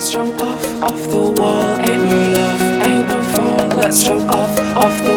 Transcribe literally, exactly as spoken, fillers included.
Let's jump off, off the wall. Ain't no love, ain't no fall. Let's jump off, off the